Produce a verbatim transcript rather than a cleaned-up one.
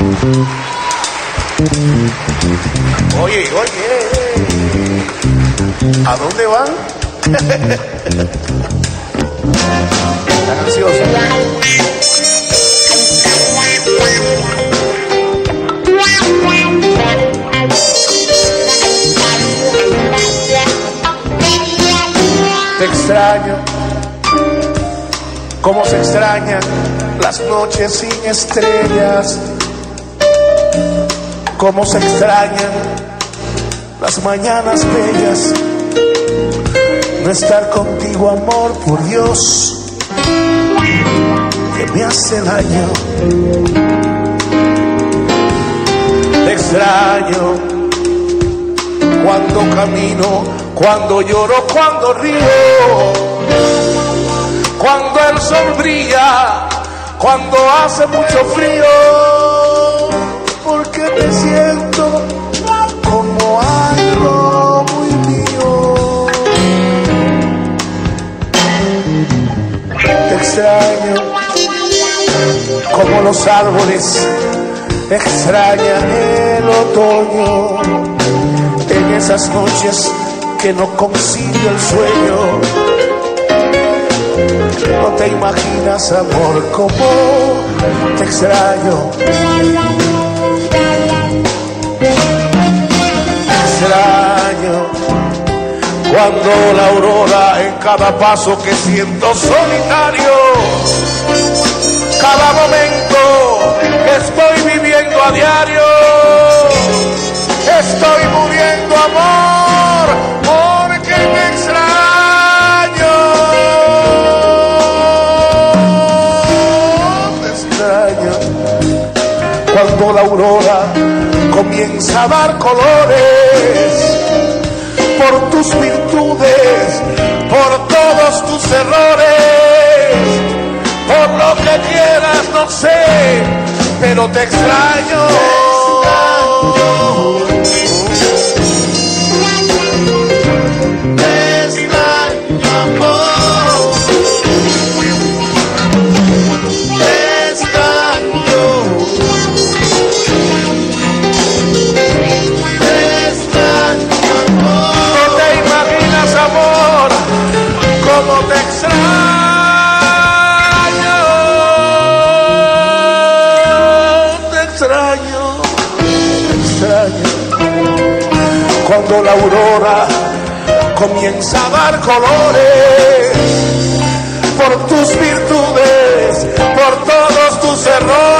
Oye, oye, ¿a dónde van? Están ansiosos. Te extraño, como se extrañan las noches sin estrellas, como se extrañan las mañanas bellas. No estar contigo, amor, por Dios, que me hace daño. Te extraño cuando camino, cuando lloro, cuando río, cuando el sol brilla, cuando hace mucho frío, porque te siento como algo muy mío. Te extraño como los árboles extrañan el otoño, en esas noches que no consigo el sueño. No te imaginas, amor, como te extraño. Te extraño cuando la aurora en cada paso que siento solitario, cada momento que estoy viviendo a diario, estoy muriendo, amor, porque te extraño. Te extraño cuando la aurora comienza a dar colores, por tus virtudes, por todos tus errores, por lo que quieras, no sé, pero te extraño. Te extraño, amor. Te extraño. Te extraño, amor. No te imaginas, amor, cómo te extraño. Te extraño, te extraño. Cuando la aurora comienza a dar colores, por tus virtudes, por todos tus errores,